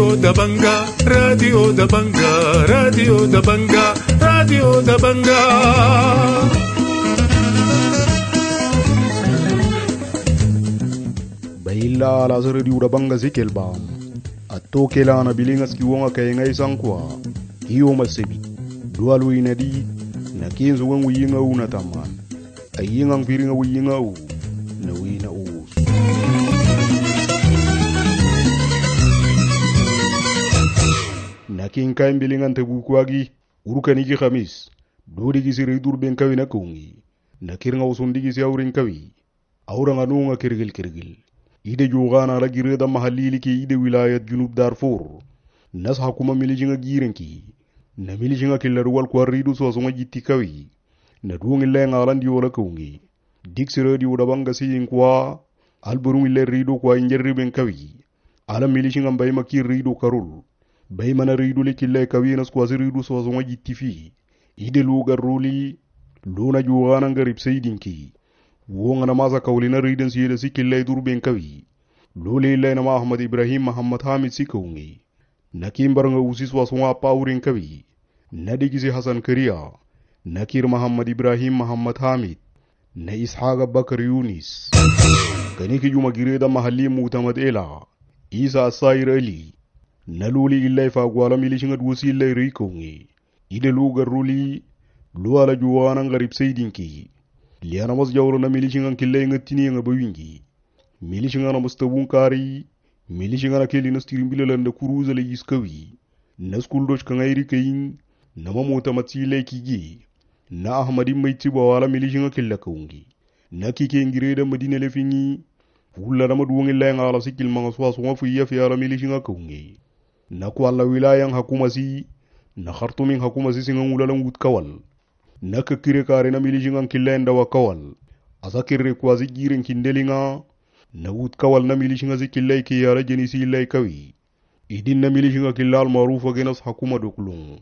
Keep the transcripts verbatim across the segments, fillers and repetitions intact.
Radio Dabanga, Radio Dabanga, Radio Dabanga, Radio Dabanga. Baila la Radio Dabanga zikelbam. Atokela na bilingas kiwonga kayenga isankwa. Hiyo masebi. Dualu inadi na kinzo wangu yinga una taman. Ayinga mfiringa wiyinga u na wina u. Nakin kain bilingan tebukwagi urukani ki khamis dodi ki sire dur ben kawi na kungi nakir nga usundi ki siawrin kawi awra nga nunga kirgil kirgil ide jogana la gireda mahallili ki ide wilayat junub Darfur nas hakuma milijinga girenki na milijinga killar wal ko ridu so so jitti kawi na dungi lenga landi wala kungi dik sire di uda banga siyin kwa alburumi le ridu kwa injerri ben kawi ala milijinga mbay makir ridu karul bay mana ridu li kille kawinas kwa ridu so so jitti fi ide lu garuli luna juwana ngarib sayidinki wonga na maza kawlina riden siyede sikille durben kawi lole le na Ahmad Ibrahim Muhammad Hamid sikungi nakimbar nga usis waswa paurin kawi nadigisi Hasan Kariya nakir Muhammad Ibrahim Muhammad Hamid na Ishaq Bakar Yunis kaniki juma gireda mahalli mutamad ela Isa Asair Ali naluli illai fa gwala milishinga dusi illai rikongi ide lu garuli lu ala juwana ngarib sayidinki liana mas jawro na milishinga kille ngatini nga bawingi milishinga na mustabun kari milishinga na keli nastirimbile landa kuruza le yiskawi naskul dosh kangairi kayin na mamota matsile kigi na ahmadi maiti bawala milishinga killa kaungi na kike ngireda madina lefingi wula na maduwangi lenga ala sikil mga swaso wafu iya fi ala milishinga kaungi na kwalla wilayan hakumasi na khartumin hakumasi singa ulalan wut kawal na kakire kare na milijingan kilenda wa kawal asakire kwa zigirin kindelinga na wut kawal na milishinga zikillai ki yara jenisi illai kawi idin na milishinga killal marufa genas hakuma dokulung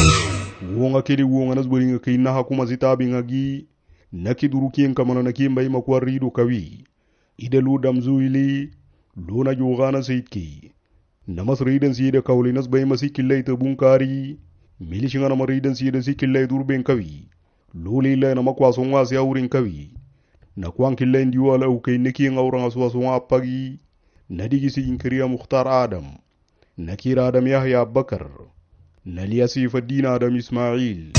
wonga kedi wonga nasboringa kina hakuma zitabi ngagi na kidurukien kamana na kiemba ima kwa rido kawi ide lu damzuili luna jogana sayidki namas riden siyede kawlinas bay masikillai tabunkari milishinga na mariden siyede sikillai durben kawi luli illai na makwaso ngasi awrin kawi na kwan killai ndiwala ukay neki ngawra ngaswaso ngapagi nadigisi inkariya Mukhtar Adam nakir Adam Yahya Bakar naliyasi Faddin Adam Ismail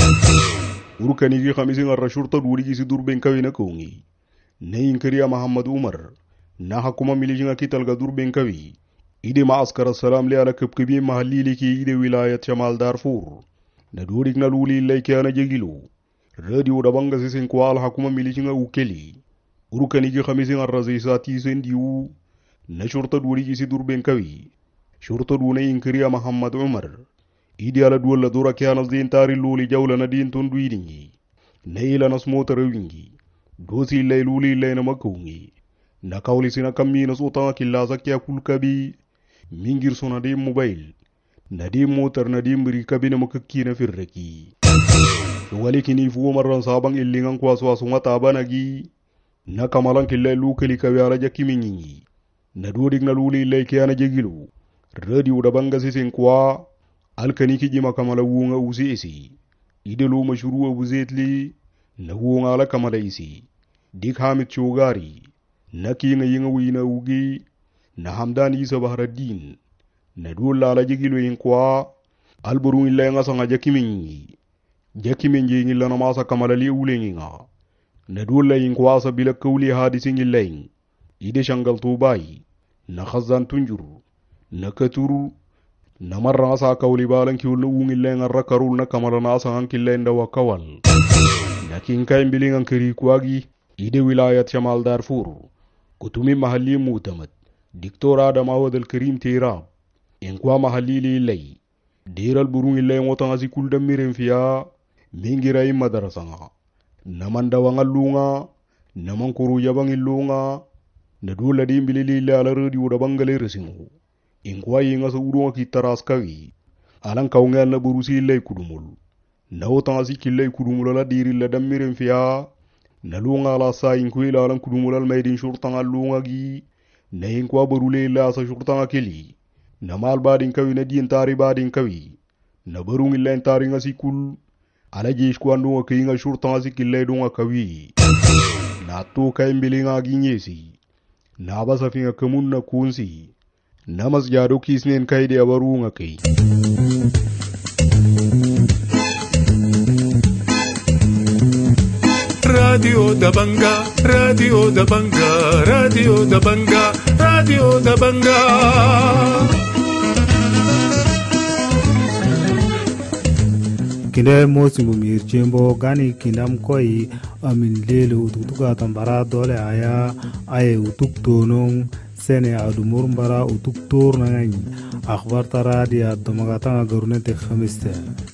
urukani gi khamisi ngar shurta dudigisi durben kawi na kongi na inkariya Muhammad Umar na hakuma milishinga kitalga durben kawi ide ma askar salam le ala kabkabi mahalli liki ide wilayat Shamal Darfur na durik na luli laike ana jegilo radio da banga sisin kwa al hakuma milishinga ukeli urukani gi khamisi ngar razisati sendiu na shurta duri isi durben kawi shurta duna inkriya Muhammad Umar ide ala duwala dura kyanal din tari luli jawla na din ton duidingi na ila nasmota rawingi dosi lay luli lay na makungi na kawli sina kammi na sota killa zakya kulkabi mingir sona de mobile na de motar na de mbiri kabina makakki na firraki wali kini fu marran sabang illingan kwaso wasu mata banagi na kamalan killa lukali kawi ala jakimingi na dodig na luli lay kiyana jegilo radio da banga sisin kwa alkani kijima kamala wunga usi isi idelu mashuru abu zetli na wunga ala kamala isi dik hamid chogari na kinga yinga wina ugi na Hamdan Isa Baharaddin na dola ala jigilo yin kwa alburun illa nga sanga jakimingi jakimingi ngilla na masa kamala li ulengi nga na dola yin kwa sa bila kawli hadisi ngilla yin ide shangal tubai na khazan tunjur na katuru na marra sa kawli balan kiwul ungi illa nga rakarul na kamala na sa hankilla inda wa kawal na kinka imbilingan kiri kwagi ide wilayat Shamal Darfur kutumi mahalli mutamad Diktor Adam Awad al-Karim Tirab inkwa mahalli li lay diral burung illay ngotanga si kuldam miren fiya mingira imma darasanga naman dawanga lunga naman kuru yabang ilunga na dula di mbilili li ala radio da bangale resingu inkwa yinga sa urunga kitaras kawi alang kaungal na burusi illay kudumul na otanga si killay kudumul la diril la dam miren fiya na lunga la sa inkwa ila alang kudumul al maydin shurtanga lunga gi na inkwa barule ila sa shurtanga keli na mal badin kawi na diin tari badin kawi na barung illen tari nga sikul ala jesh ko andu nga kinga shurtan sikille dunga kawi na to kay mbilinga ginyesi na basa finga kamun na kunsi na masjado kisnen kayde abarunga kay Radio da Banga, Radio da Banga, Radio da Banga, Radio da Banga. Kinde mosi mumir jembo gani kindam koi amin lele ututuka tambara dole aya aye utuk tonong sene adumur mbara utuk tor nanganyi akhbar tara dia domagata garunete khamiste.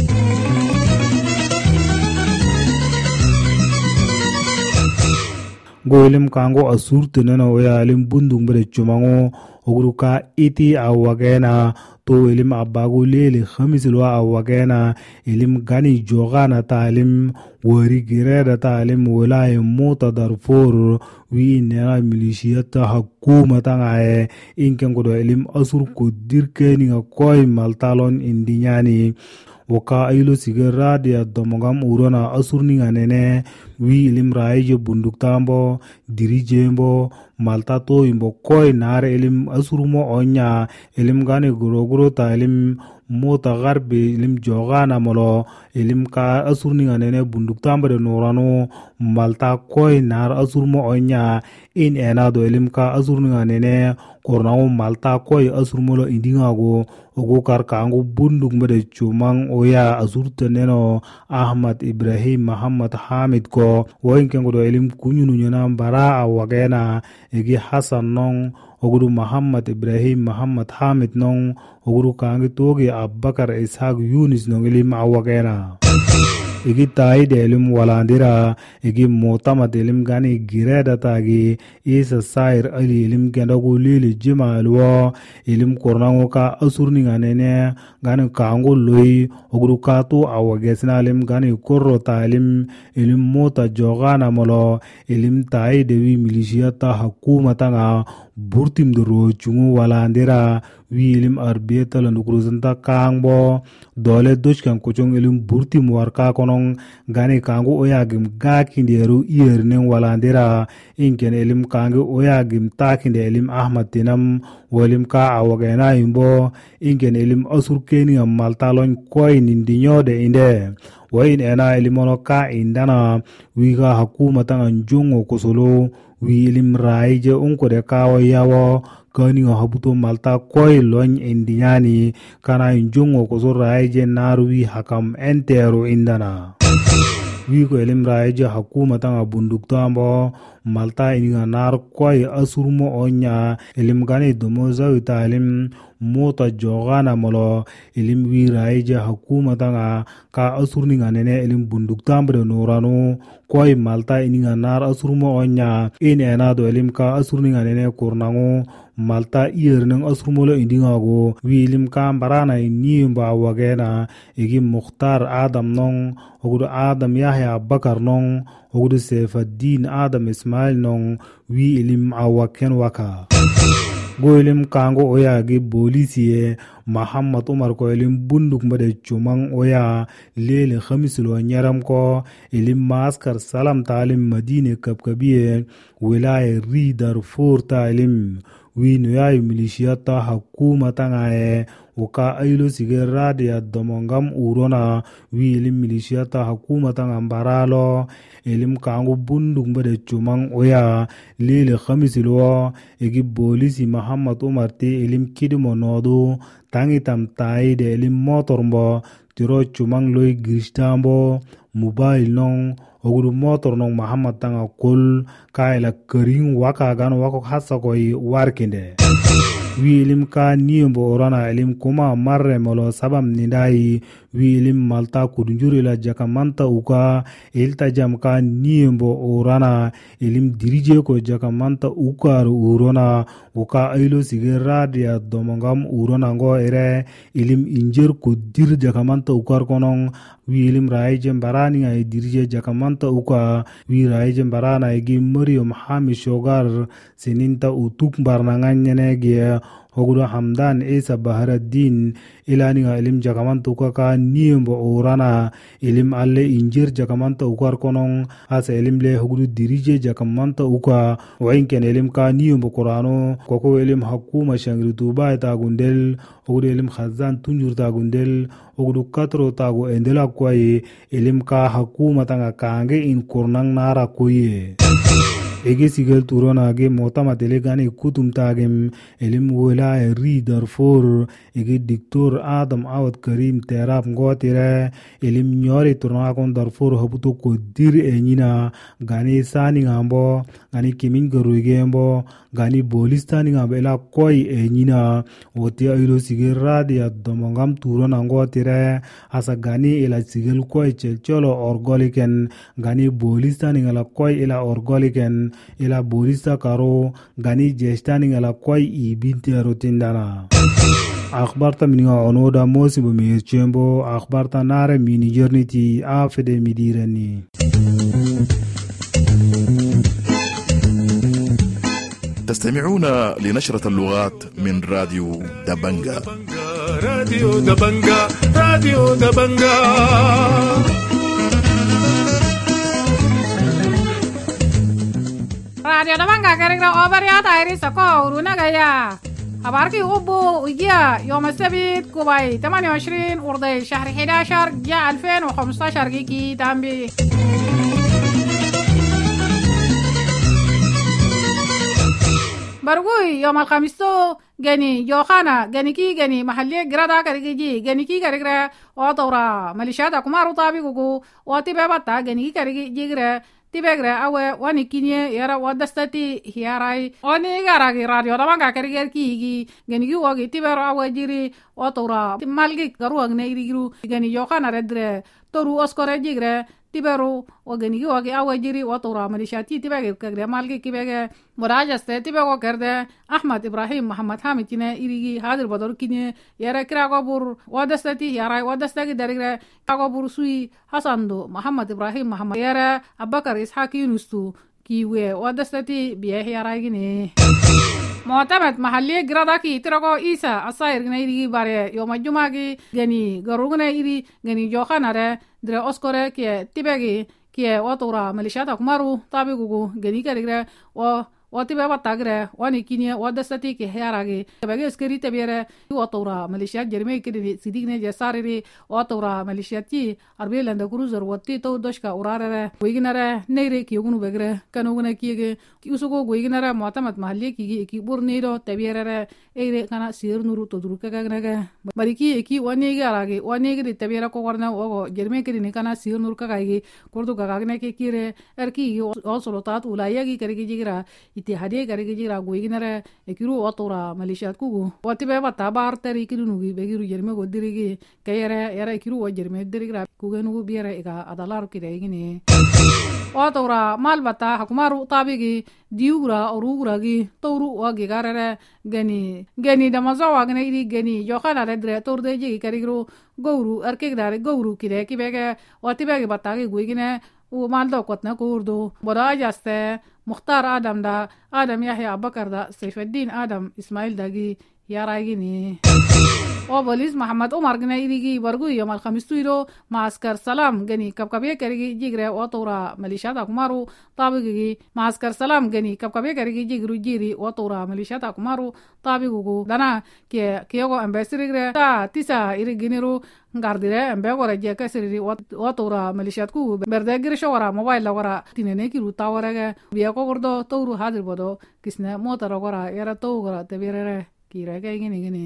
Goilim kango asur tenena oya alim bundung bere chumango ogruka iti awagena to ilim abago lele khamisilwa awagena ilim gani jogana talim wari gireda talim walaye mota darfor wi nera milishiyata hakuma tangae inken godo ilim asur ko dirkeni nga koy maltalon indinyani waka aylo sigara dia domogam urona asurni nganene wi ilim raije bunduk tambo dirijembo malta to imbo koy nare ilim asurumo onya ilim gane guroguro ta ilim mota garbe ilim jogana molo ilim ka asurni nganene bunduk tambo de norano malta koy nar asurumo onya in enado ilim ka asurni nganene kornawo malta koy asurmo indingago ogo kar kango bunduk mbede chumang oya azurta neno Ahmad Ibrahim Muhammad Hamid ko woin kengo do elim kunyunu nyana bara awagena egi Hassan nong ogudu Muhammad Ibrahim Muhammad Hamid nong ogudu kangi toge Abubakar Ishaq Yunus nong elim awagena igi tai de elim walandira igi motama de elim gani gireda tagi isa sair ali elim gendago lili jima alwa elim kornango ka asurni nganene gani kango loi ogru kato awagesna elim gani korro ta elim elim mota jogana molo elim tai de wi milishiyata hakuma tanga burtim doro chungu walandira wi elim arbiyeta landukruzanta kangbo dole doshkan kuchong elim burtim warka konong gani kango oyagim gakinderu iyernen walandira inken elim kango oyagim takinde elim Ahmad tinam walim ka awagena imbo inken elim asurkeni maltalon koy nindinyo de inde wain ena elimono ka indana wiga hakuma tanga njongo kusolo wi elim raije unko de kawo yawo kani nga habuto malta koy loñ indinyani kana njongo kuso raije narwi hakam entero indana wi ko elim raije hakuma tanga bunduk tambo malta ininga nar koy asurmo onya elim gani domo zawita elim mota jogana molo elim wi raije hakuma tanga ka asurni nganene elim bunduk tambre norano koy malta ininga nar asurmo onya in enado elim ka asurni nganene kornango malta iyerneng asurmolo indingago wi elim ka barana inimba wagena igi Mukhtar Adam nong ogudu Adam Yahya Bakar nong ogudu Saifuddin Adam Ismail nong wi elim awaken waka go elim kango oya gi bolisiye Muhammad Umar ko elim bunduk mbade chumang oya lele khamisul nyaram ko elim maskar salam talim Madine kapkabiye wilaya ridar for talim wi no ya milishiyata hakuma tangae uka aylo sigera dia domongam urona wi elim milishiyata hakuma tangam baralo elim kango bunduk mbade chumang oya lele khamisilwa egi bolisi Muhammad Umar te elim kidimo nodu tangitam tai de elim motormbo tiro chumang loy gristambo mobile nong ogudu motor nong Muhammad tanga kol kaila kering waka gan wako hasa koi warkinde wi elim ka niembo orana elim kuma marre molo sabam nindai wi elim malta kudunjuri la jakamanta uka elta jam ka niembo orana elim dirije ko jakamanta uka urona uka ailo sigera dia domongam urona ngo ere elim injer ko dir jakamanta ukar konong wi elim raije barani ay dirije jakamanta uka wi raije barana egi Maryam Hami shogar sininta utuk barnanganyene ge ogudo Hamdan Isa Baharaddin ilaninga ilim jakamanta ukaka niembo orana ilim alle injir jakamanta ukar konong asa ilim le ogudo dirije jakamanta uka wainken ilim ka niembo Qur'ano koko ilim hakuma shangri tuba ta gundel ogudo ilim khazan tunjur ta gundel ogudo katro ta go endela kwaye ilim ka hakuma tanga kange in kornang nara koye ege sigel turona ge motama delegani kutum tagem elim wala ri Darfur ege diktor Adam Awad Karim terap ngotire elim nyore turna kon Darfur habuto ko dir enyina gani sani ngambo gani kimin garugembo gani bolistani ngabela koy enyina wotia ilo sigel radia domongam turona ngotire asa gani ila sigel koy chelcholo orgoliken gani bolistani ngala koy ila orgoliken ila bolista karo gani jestani ngala koy i binti arotindana akhbarta mininga onoda mosi bo mirchembo akhbarta nare mini jerniti afede midirani تستمعون لنشرة اللغات من راديو دبنجا. راديو دبنجا راديو دبنجا Radio Dabanga keringra obaria tairi sako uruna gaya habarki ubu ugia يوم السبت كوباي ثمانية وعشرين أردي شهر أحد عشر جاء ألفين وخمسة عشر جيكي تامبي برغوي يوم الخميس جاني جوخانا جاني كي جاني محلية جرادا كريجي جاني كي كريجرا وطورا ماليشيات أكمارو طابي كوكو واتبابتا جاني كي كريجي جيجرا تبغى أو واني كينيا يرا ودستي هياراي واني غارغي راديو دابا كاريغير كيغي غنيغي واغي تبغى أو جيري وطورا مالغي غروغ نيريغرو غني يوخانا ردر تورو اسكوري جيغرا تبرو وغنيغي واغي أو جيري وطورا ماليشياتي تبغى كغرا مالغي كيبغى مراجعة تبغى كرده أحمد إبراهيم محمد حامد كينيا إيريغي هادر بدر كينيا يرا كراغبور ودستي هياراي ودستي دارغرا كراغبور سوي حسندو محمد إبراهيم محمد يرا أبكر إسحاق يونستو كيوه ودستي بيه هياراي كيني معتمد محلي جراداكي تراغو إيسا أصاير غنيريغي باري يوم الجمعة غني غروغنا إيري غني جوخانا را در أسكوري كي تبغي كي وطورا ماليشيات أكمارو طابقوغو غني كاريغرا و واتبا باتاغرا واني كينيا ودستي كي هياراغي تبغي اسكري تبيره وطورا ماليشيات جرمي كدي سيديغني جساريري وطورا ماليشياتي اربي لاند كروزر وتي تو دوشكا اوراره ويغنره نيري كيغونو بغره كانوغنا كيغي كيوسوغو ويغنره معتمد محلي كيغي كي بورنيرو تبيره ايري كانا سير نورو تدروكا غنغا بريكي كي واني غاراغي واني غدي تبيره كو ورنا او جرمي كدي كانا سير نور كاغي كوردو غاغنا كي كيره اركي اوسلوتات ولايغي كريغي جيغرا اتحادية كاريكي جيرا غويغنرا اكيرو وطورا ماليشيات كوغو واتبا باتا بارتري كيدونوغي بغيرو جيرمي غوديريغي كايرا يرا اكيرو وجيرمي ديريغرا كوغنوغو بيرا ايغا ادالارو كيدايغيني وطورا مال باتا حكمارو طابيغي ديوغرا اوروغراغي تورو واغيغارا غني غني دمازوا غني غني يوخانا ردرا تورديجي كاريغرو غورو اركيغدار غورو كيدا كيبغا واتبا باتا غويغنا ومالدو قطنا كوردو براجاسته مختار آدم دا آدم يحيى أبكر دا سيف الدين آدم إسماعيل داغي يا رايغيني وبوليس محمد عمر غني إيريغي برغو يوم الخميس تويرو معسكر سلام غني كبكبيه كريغي جيغرا وطورا ماليشيات أكمارو طابقي معسكر سلام غني كبكبيه كريغي جيغرو جيري وطورا ماليشيات أكمارو طابقو دانا كي كيوغو امباسريغرا تا تيسا إيريغينيرو ngardire embe wara je kasiri watora malishat ku berde girsho wara mobile wara tinene ki ruta wara ga biya ko gordo touru hadir bodo kisne motor wara era to wara te birere kira ga gini gini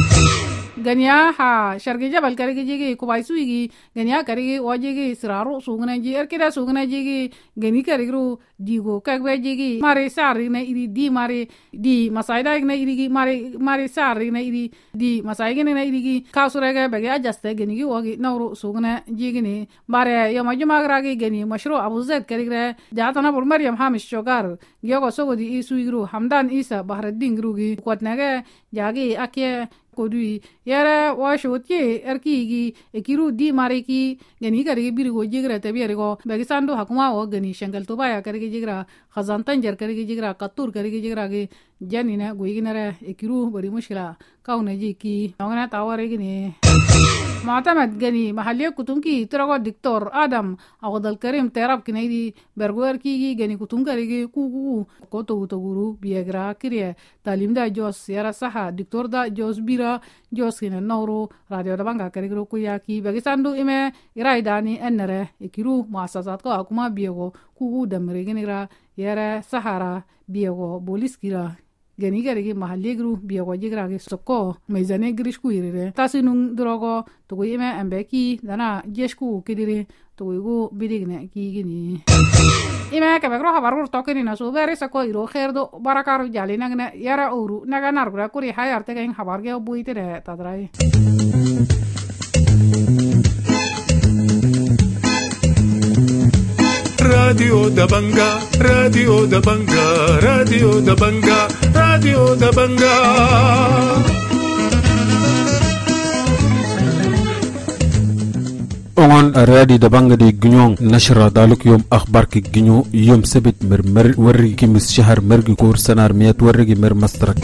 ganya ha shargi jabal karigi jigi ko baisu igi ganya karigi wajigi siraru sugna ji erkida sugna jigi gani karigru digo kagbe jigi mare sari na iri di mare di masaida na iri mare mare sari na iri di masaiga na iri kasurega bage ajaste gani gi wagi nawru sugna jigi ni mare yoma juma gragi gani mashru abu zaid karigra jatana bur maryam hamish shogar gyogo sogodi isu igru hamdan isa bahraddin grugi kwatnaga jagi akye kodui yara washoti erkigi ekiru di mariki gani kare birigo jigra tabiyarigo bagisando hakuma o gani shangal to baya kare jigra khazantan jar kare jigra katur kare jigra ge janina goyiginara ekiru bari mushkila kauna jiki ngana taware gini معتمد جني محلية كتونكي تراغو دكتور آدم أغد الكريم تيراب كنايدي برغوار كيجي جني كتونكا ريجي كوكو كوتو تغورو بيغرا كريا تعليم دا جوس يارا صحا دكتور دا جوس بيرا جوس كنا نورو راديو دبانغا كريجرو كوياكي باكستاندو إما إراي داني أنره إكيرو مؤسسات كو أكما بيغو كوكو دمري جنيرا يارا صحارا بيغو بوليس كيرا gani garigi mahalli gru biya ko jigra ge sokko mezane grish ku irere tasinung drogo to go ime ambeki dana jesku kidire to go bidigne ki gini ime ka bagro habarur to kini na so bere sako iro kherdo barakaru jali nagne yara uru naga nargra kuri hayar te gen habar ge buitere tadrai Radio Dabanga, Radio Dabanga, Radio Dabanga, Radio Dabanga. أون رادي دبانغ دي جنيون نشر دالك يوم أخبار كي جنيو يوم سبت مر مر ورقي كمس شهر مرقي كور سنار ميات ورقي مر مسترك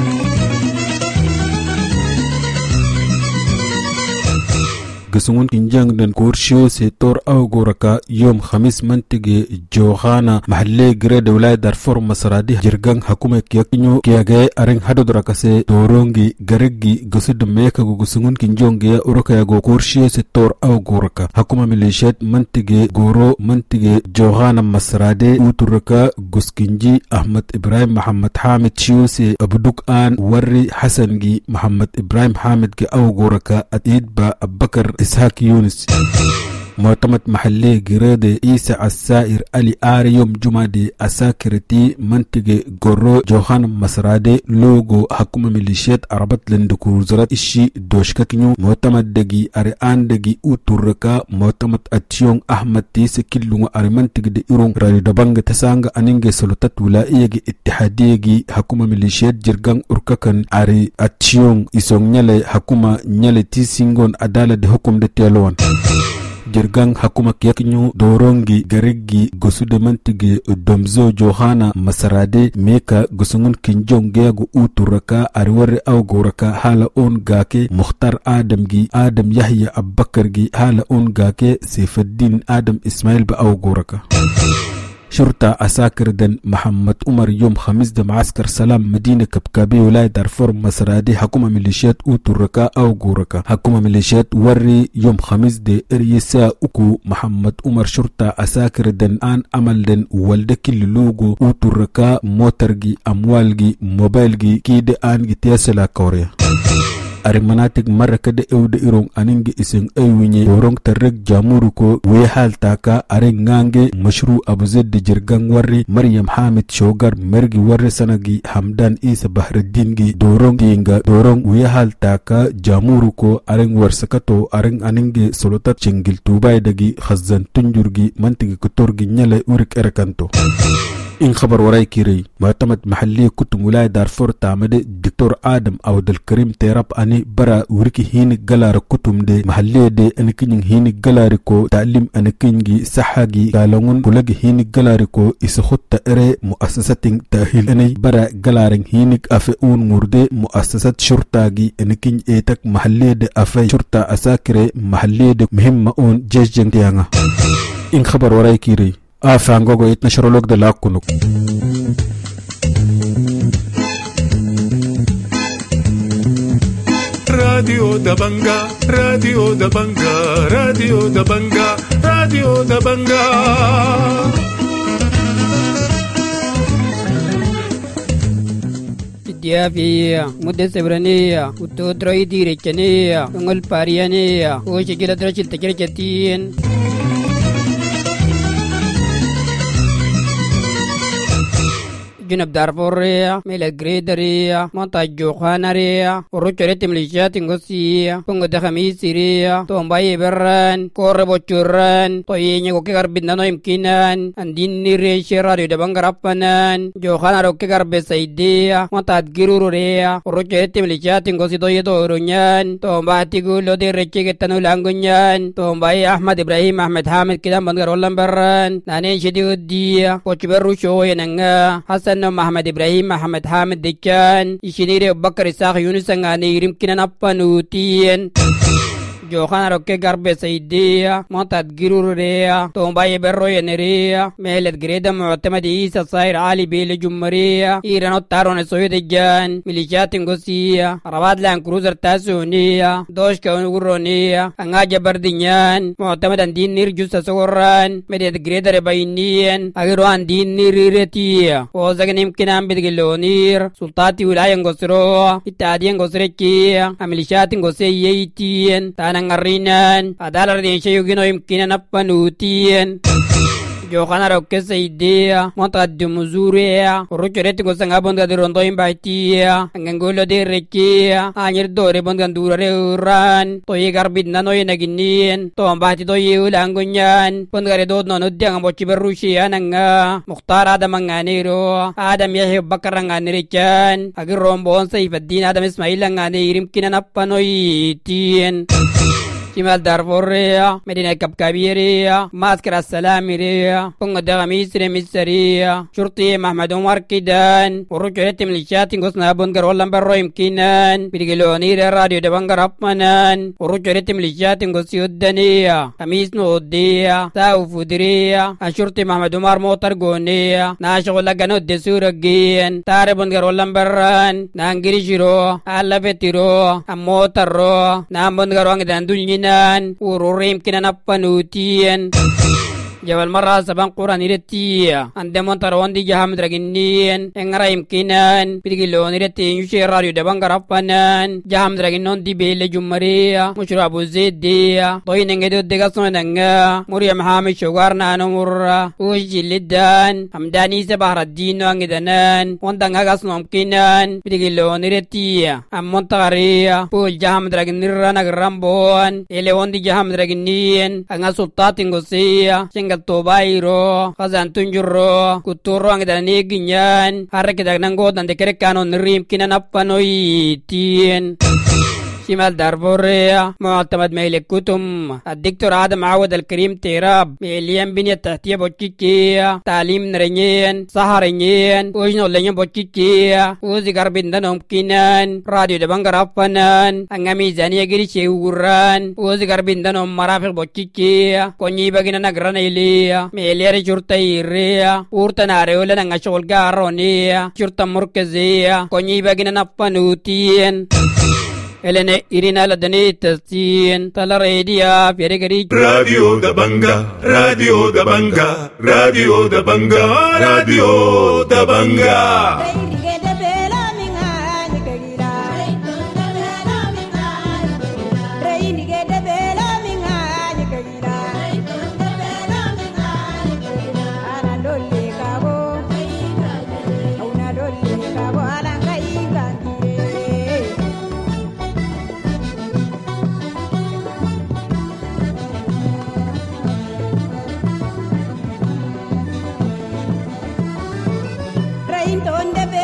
قسمون كنجان دن كورشيو سيطور أو غوركا يوم خميس منطقة جوخانا محلي غريد ولاية دارفور مسرادي جرغان حكومة كيكنيو كياغي أرين حدود ركاسي دورونغي غريغي قصد ميكا قسمون كنجون غيا أوروكا يغو كورشيو سيطور أو غوركا حكومة مليشيات منطقة غورو منطقة جوخانا مسرادي وطركا قسكنجي أحمد إبراهيم محمد حامد شيوسي أبدوك آن وري حسنجي محمد إبراهيم حامد أو غوركا أتيد با أبكر إسحاق يونس معتمد محلي غريد إيسا السائر علي آر يوم جمعة أساكرتي منطقة غورو جوخان مسرادي لوغو حكومة ميليشيات عربات لندكو زرات إشي دوشكا كنيو معتمد دقي أري آن دقي أوتوركا معتمد أتيون أحمد تيسا كيلو أري منطقة دي إيرون رادي دبانغ تسانغ أنينغ سلطات ولائية اتحادية حكومة ميليشيات جرغان أركاكن أري أتيون إسون نيالي حكومة نيالي تيسينغون أدالة دي حكومة دي تيالوان jirgang hakuma kiyakinyu dorongi garigi gosude mantige domzo johana masarade meka gosungun kinjong geagu uturaka ariware au goraka hala on gake mukhtar adam gi adam yahya abbakar gi hala on gake saifuddin adam ismail ba au goraka شرطة أساكر دن محمد عمر يوم خميس دم معسكر سلام مدينة كبكابي ولاية دارفور مسرادي حكومة ميليشيات أوتوركا أو غوركا حكومة ميليشيات وري يوم خميس دي إريسا أكو محمد عمر شرطة أساكر دن آن عمل دن والدك اللوغو أوتوركا موترجي أموالجي موبايلجي كيد آن جتياسلا كوريا ari manatik marra kada ewde irong aninge iseng ewinye dorong tarrek jamuru ko we haltaka are ngange mashru abu zedd jirgang warri maryam hamid shogar mergi warri sanagi hamdan isa bahreddin gi dorong tinga dorong we haltaka jamuru ko areng warsakato areng aninge solotat cingil tubay dagi khazan tunjurgi mantigi kutorgi nyale urik erakanto إن خبر وراي كيري معتمد محلي كتم ولاية دارفور تعمد دكتور آدم أو الكريم تيراب أني برا وريكي هيني غلار كتم دي محلي دي أنكين هيني غلاريكو تعليم أنكينجي سحاجي قالون بلغ هيني غلاريكو إسخط تأري مؤسسة تأهيل أني برا غلارين هيني أفئون مردي مؤسسة شرطاجي أنكين إيتك محلي دي أفئ شرطة أساكري محلي دي مهمة أون جيش جنتيانا إن خبر وراي كيري آفانغوغو يتنشر لوك دلاكونوك راديو دبنجا راديو دبنجا راديو دبنجا راديو دبنجا ديافية مدة سبرانية وتوتروي ديريكانية ونغل باريانية وشكلة درجة تكريكتين جنوب دارفوريا ميل جريدريا منطقة جوخاناريا ورجعت ميليشيات غوسيا بونغ دخميسيريا تومباي بران كوربو تشوران تويني وكي غربنا نو يمكنان اندين نيري شيراريو دبانغرابانان جوخانارو كي غرب سايديا منطقة جيروريا ورجعت ميليشيات غوسي دوي دورونيان تومباتي غولو دي ريتشي تنو لانغونيان تومباي احمد ابراهيم احمد حامد كده بنغرولان بران نانين شدي وديا كوتشبرو شوي نانغا حسن محمد ابراهيم محمد حامد دكان يشينيري بكر اساق يونس غاني يمكن نابانوتين جوخانا روكي غرب سيديا منطقة جيروريا تومباي برو ينريا ميلت غريدا معتمد عيسى صاير علي بيل جمهورية ايرانو تارون سويد جان ميليشيات غوسيا رباط لان كروزر تاسونيا دوش كونغورونيا انغاجا بردنيان معتمد ان دين نير جوسا سوران ميلت غريدا رباينيان اغيرو ان دين نير ريتيا وزاق نمكنان بدغلونير سلطاتي ولاية غوسرو اتادين غوسريكيا ميليشيات غوسيا يتين تانا ngarinan adalar din siya yung gino'y kinanapanutin Johanna Roque Saidea, Monta de Muzurea, Rocheretti Gosangabonda de Rondoin Baitia, Angangulo de Rekia, Anir Dore Bongandura Ran, Toye Garbid Nanoy Naginian, Tombati Toye Ulangunyan, Pongaredo no Diang Bochiberushi Ananga, Mukhtar Adam Anganero, Adam Yahib Bakaranganirichan, Agirombon Saifadin Adam Ismail Anganirim Kinanapanoy Tien. شمال دارفوريا مدينة كبكبيريا ماسكر السلاميريا بونغ دغميسري ميسريا شرطي محمد عمر كيدان ورجعت ميليشيات غوسنا بونغر ولان برو يمكنان بيدغلونير راديو دبانغر أبمنان ورجعت ميليشيات غوسيودانيا خميس نوديا ساو فودريا شرطي محمد عمر موتر غونيا ناشغل لغنو دسورجين تار بونغر ولان بران نانغري جيرو ألفتيرو أموترو نام بونغر وانغ داندولين nan ururim kinanapanutin Jawal marra sabang Quran iretiya ande montar wandi jaham draginin engraim kinan pidgilo ireti yushi radio de bangarapanan jaham draginon di bele jumaria mushra abu ziddiya toyne ngedo de gasonanga muriam hami shugarna anumurra ujilidan hamdani sabahraddin angidanan wandanga gasnom kinan pidgilo iretiya am montariya pul jaham draginirra nagrambon ele wandi jaham draginin anga sultatin gosiya Tobairo, Kazan Tunjuro, Kuturo ang dani ginyan, harekit ng god ng dekerekano nirim kinanapanoy tien. شمال دارفوريا معتمد ميلك كتم الدكتور آدم عود الكريم تيراب ميليان بنية تحتية بوتشيكية تعليم نرنين سهرنين وجنو لنين بوتشيكية وزي غربين دانهم كينان راديو دبانغر أفنان أنغامي زانية جري شيوران وزي غربين دانهم مرافق بوتشيكية كوني باقينا نغران إليا ميلياري شرطة إيريا ورطة ناريولا نغا شغل غارونية شرطة مركزية كوني باقينا نفانوتين Elene Irina Ladani Tastin Tala Radio Pieregari Radio da Banga Radio da Banga Radio da Banga Radio da Banga Donde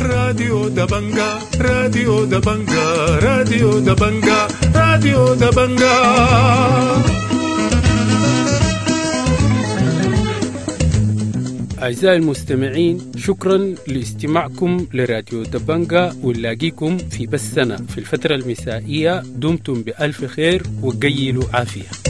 راديو دبنجا راديو دبنجا راديو دبنجا راديو دبنجا. أعزائي المستمعين، شكرا لاستماعكم لراديو دبنجا، ونلاقيكم في بثنا في الفترة المسائية. دمتم بألف خير وقيلوا عافية.